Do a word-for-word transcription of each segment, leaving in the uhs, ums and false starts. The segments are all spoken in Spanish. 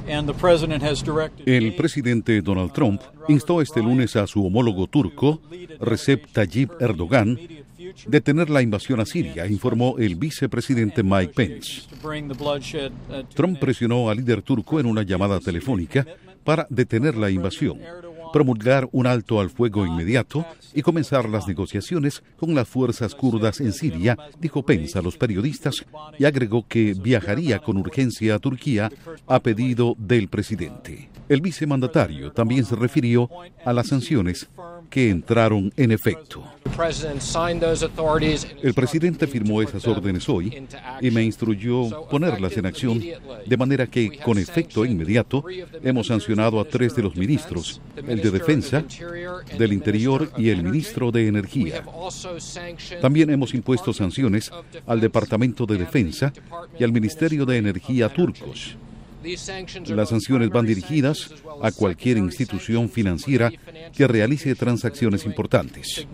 El presidente Donald Trump instó este lunes a su homólogo turco, Recep Tayyip Erdogan, detener la invasión a Siria, informó el vicepresidente Mike Pence. Trump presionó al líder turco en una llamada telefónica para detener la invasión, promulgar un alto al fuego inmediato y comenzar las negociaciones con las fuerzas kurdas en Siria, dijo Pence a los periodistas, y agregó que viajaría con urgencia a Turquía a pedido del presidente. El vicemandatario también se refirió a las sanciones que entraron en efecto. El presidente firmó esas órdenes hoy y me instruyó ponerlas en acción, de manera que, con efecto inmediato, hemos sancionado a tres de los ministros, el de Defensa, del Interior y el ministro de Energía. También hemos impuesto sanciones al Departamento de Defensa y al Ministerio de Energía turcos. Las sanciones van dirigidas a cualquier institución financiera que realice transacciones importantes.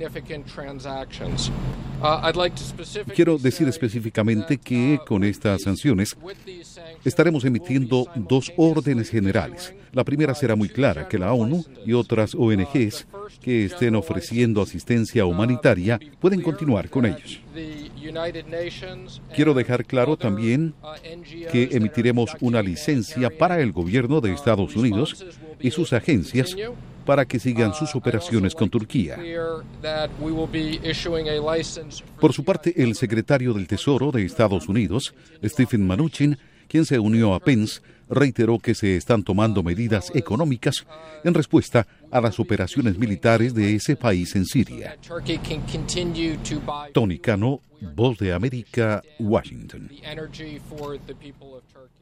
Quiero decir específicamente que con estas sanciones estaremos emitiendo dos órdenes generales. La primera será muy clara, que la ONU y otras O N Ges que estén ofreciendo asistencia humanitaria pueden continuar con ellos. Quiero dejar claro también que emitiremos una licencia para el gobierno de Estados Unidos y sus agencias para que sigan sus operaciones con Turquía. Por su parte, el secretario del Tesoro de Estados Unidos, Stephen Mnuchin, quien se unió a Pence, reiteró que se están tomando medidas económicas en respuesta a las operaciones militares de ese país en Siria. Tony Cano, Voz de América, Washington.